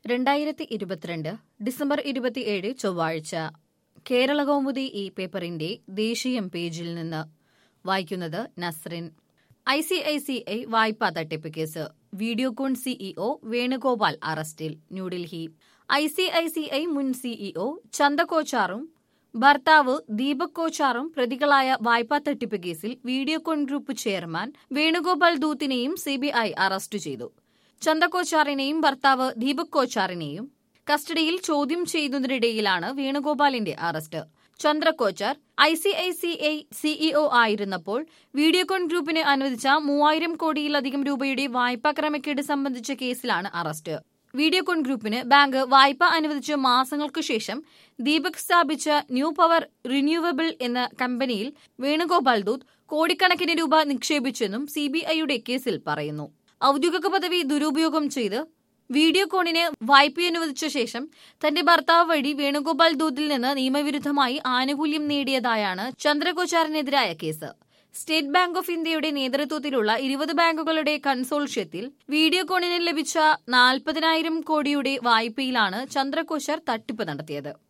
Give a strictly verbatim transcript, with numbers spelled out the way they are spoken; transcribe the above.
രണ്ടായിരത്തി ഇരുപത്തിരണ്ട് ഡിസംബർ ഇരുപത്തിയേഴ് ചൊവ്വാഴ്ച കേരളകൗമുദി ഈ പേപ്പറിന്റെ ദേശീയം പേജിൽ നിന്ന് വായിക്കുന്നത് നസ്രിൻ. I C I C I വായ്പാ തട്ടിപ്പ് കേസ്, വീഡിയോകോൺ സിഇഒ വേണുഗോപാൽ അറസ്റ്റിൽ. New Delhi. I C I C I മുൻ സിഇഒ ചന്ദ കോച്ചാറും ഭർത്താവ് ദീപക് കോച്ചാറും പ്രതികളായ വായ്പാ തട്ടിപ്പ് കേസിൽ വീഡിയോകോൺ ഗ്രൂപ്പ് ചെയർമാൻ വേണുഗോപാൽ ധൂത്തിനെയും സി ബി ഐ അറസ്റ്റ് ചെയ്തു. ചന്ദ കോച്ചാറിനെയും ഭർത്താവ് ദീപക് കോച്ചാറിനെയും കസ്റ്റഡിയിൽ ചോദ്യം ചെയ്യുന്നതിനിടയിലാണ് വേണുഗോപാലിന്റെ arrest. Chandra Kochhar I C I C I CEO ആയിരുന്നപ്പോൾ വീഡിയോകോൺ ഗ്രൂപ്പിന് അനുവദിച്ച മൂവായിരം കോടിയിലധികം രൂപയുടെ വായ്പാ ക്രമക്കേട് സംബന്ധിച്ച കേസിലാണ് അറസ്റ്റ്. വീഡിയോകോൺ ഗ്രൂപ്പിന് ബാങ്ക് വായ്പ അനുവദിച്ച മാസങ്ങൾക്കു ശേഷം ദീപക് സ്ഥാപിച്ച ന്യൂ പവർ റിന്യൂവബിൾ എന്ന കമ്പനിയിൽ വേണുഗോപാൽ ധൂത്ത് കോടിക്കണക്കിന് രൂപ നിക്ഷേപിച്ചെന്നും സി ബി ഐയുടെ കേസിൽ പറയുന്നു. ഔദ്യോഗിക പദവി ദുരുപയോഗം ചെയ്ത് വീഡിയോകോണിന് വായ്പ അനുവദിച്ച ശേഷം തന്റെ ഭർത്താവ് വഴി വേണുഗോപാൽ ധൂത്തിൽ നിന്ന് നിയമവിരുദ്ധമായി ആനുകൂല്യം നേടിയതായാണ് ചന്ദ്ര കോച്ചാറിനെതിരായ കേസ്. സ്റ്റേറ്റ് ബാങ്ക് ഓഫ് ഇന്ത്യയുടെ നേതൃത്വത്തിലുള്ള ഇരുപത് ബാങ്കുകളുടെ കൺസോർഷ്യത്തിൽ വീഡിയോകോണിന് ലഭിച്ച നാൽപ്പതിനായിരം കോടിയുടെ വായ്പയിലാണ് ചന്ദ്ര കോച്ചാർ തട്ടിപ്പ് നടത്തിയത്.